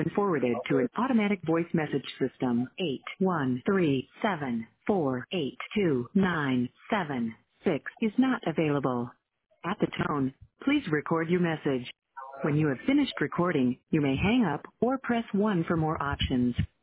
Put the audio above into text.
been forwarded to an automatic voice message system. 8137482976 is not available. At the tone, please record your message. When you have finished recording, you may hang up or press 1 for more options.